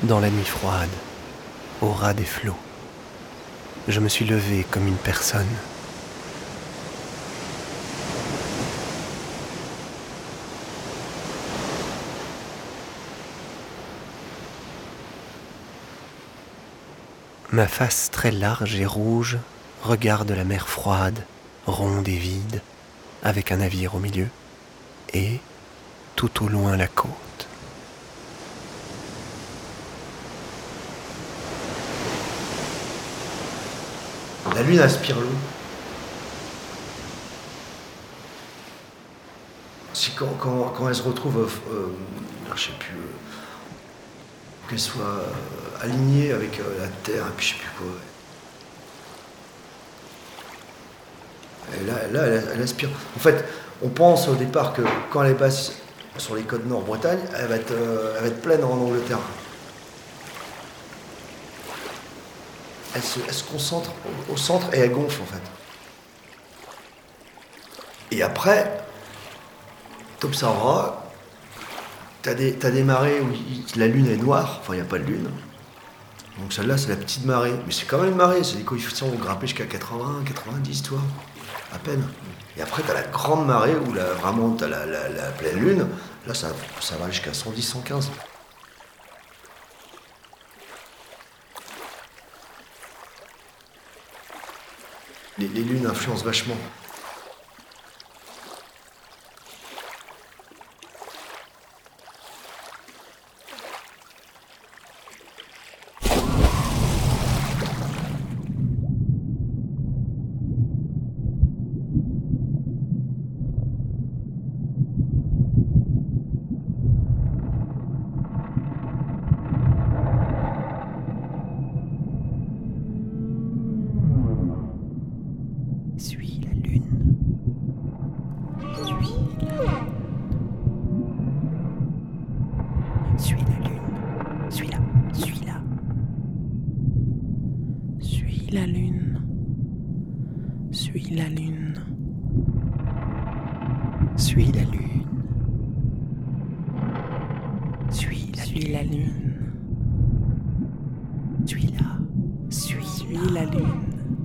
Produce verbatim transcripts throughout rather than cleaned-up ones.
Dans la nuit froide, au ras des flots, je me suis levé comme une personne. Ma face très large et rouge regarde la mer froide, ronde et vide, avec un navire au milieu, et, tout au loin, la côte. La lune aspire l'eau. Si quand, quand, quand elle se retrouve, euh, euh, je sais plus, euh, qu'elle soit euh, alignée avec euh, la terre, et puis je sais plus quoi. Ouais. Et là, là elle, elle aspire. En fait, on pense au départ que quand elle est basse sur les côtes nord-Bretagne, elle va être, euh, elle va être pleine en Angleterre. Elle se, elle se concentre au, au centre et elle gonfle en fait. Et après, t'observeras, t'as des, t'as des marées où il, la lune est noire, enfin il n'y a pas de lune. Donc celle-là c'est la petite marée, mais c'est quand même une marée, c'est des coefficients qui vont grimper jusqu'à quatre-vingts, quatre-vingt-dix, toi, à peine. Et après t'as la grande marée où là, vraiment t'as la, la, la pleine lune, là ça, ça va jusqu'à cent dix, cent quinze. Les, les lunes influencent vachement. Suis la lune. Suis la lune. Suis la. Suis-la. Suis la lune. Suis la lune. Suis la lune. Suis la Suis la lune. Suis-la. Suis, suis la lune.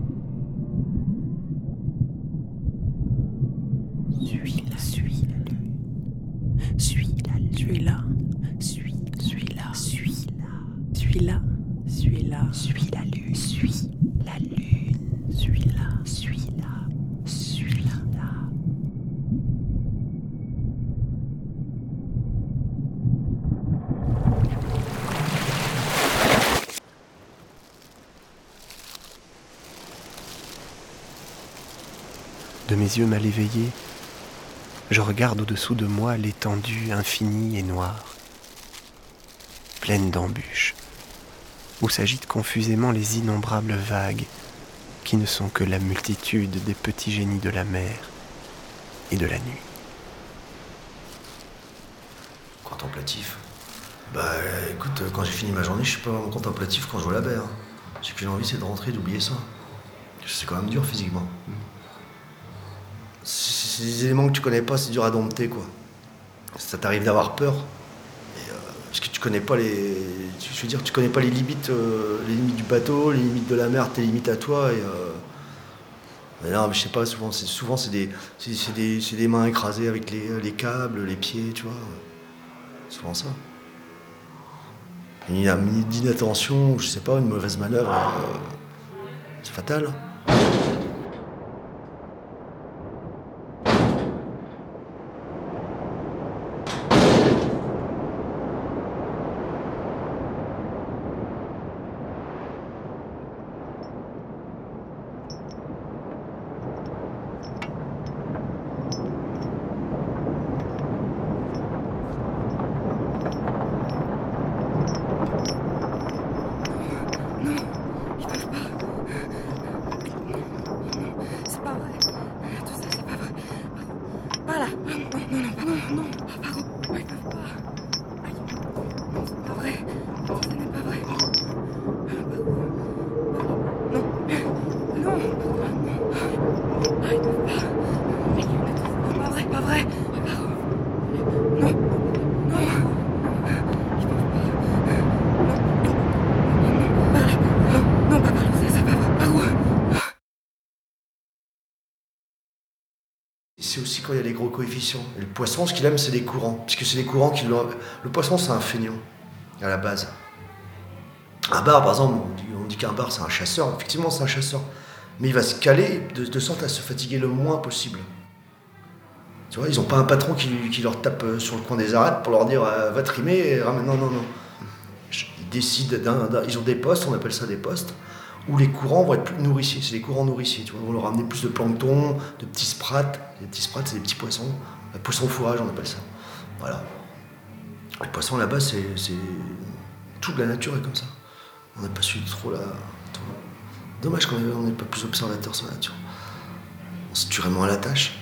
Suis-la, suis la lune. Suis-la, suis-la. Suis, suis-la, suis-la. Suis-la, suis-la. Suis la lune. Suis la lune. Suis-la, suis-la. Suis-la. De mes yeux mal éveillés, je regarde au-dessous de moi l'étendue infinie et noire, pleine d'embûches, où s'agitent confusément les innombrables vagues qui ne sont que la multitude des petits génies de la mer et de la nuit. Contemplatif. Bah écoute, quand j'ai fini ma journée, je suis pas vraiment contemplatif quand je vois la mer. J'ai qu'une envie, c'est de rentrer, d'oublier ça. C'est quand même dur physiquement. C'est des éléments que tu connais pas, c'est dur à dompter quoi. Ça t'arrive d'avoir peur. Et, euh, parce que tu connais pas les. Je veux dire, tu connais pas les limites, euh, les limites du bateau, les limites de la mer, tes limites à toi. Et, euh, mais non, mais je sais pas, souvent c'est, souvent, c'est, des, c'est, c'est, des, c'est des mains écrasées avec les, les câbles, les pieds, tu vois. Souvent ça. Une, une inattention, je sais pas, une mauvaise manœuvre, euh, c'est fatal. c'est aussi quand il y a les gros coefficients. Et le poisson, ce qu'il aime, c'est les courants. Parce que c'est les courants qui le... Le poisson, c'est un feignant, à la base. Un bar, par exemple, on dit, on dit qu'un bar, c'est un chasseur. Effectivement, c'est un chasseur. Mais il va se caler de, de sorte à se fatiguer le moins possible. Tu vois, ils n'ont pas un patron qui, qui leur tape sur le coin des arêtes pour leur dire euh, va trimer et ramène. Non, non, non. Ils décident d'un, d'un, ils ont des postes, on appelle ça des postes, où les courants vont être plus nourriciers. C'est des courants nourriciers. Tu vois, on va leur amener plus de plancton, de petits sprats. Les petits sprats, c'est des petits poissons. Le poisson fourrage, on appelle ça. Voilà. Les poissons là-bas, c'est, c'est toute la nature est comme ça. On n'a pas su trop la. Dommage qu'on n'ait pas plus observateur sur la nature. On se tue vraiment à la tâche.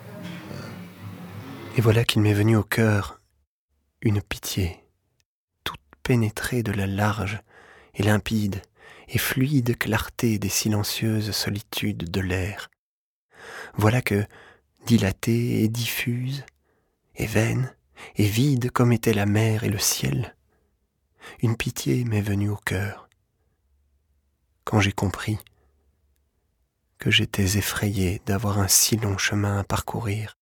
Et voilà qu'il m'est venu au cœur une pitié, toute pénétrée de la large et limpide et fluide clarté des silencieuses solitudes de l'air. Voilà que, dilatée et diffuse, et vaine, et vide comme était la mer et le ciel, une pitié m'est venue au cœur, quand j'ai compris que j'étais effrayé d'avoir un si long chemin à parcourir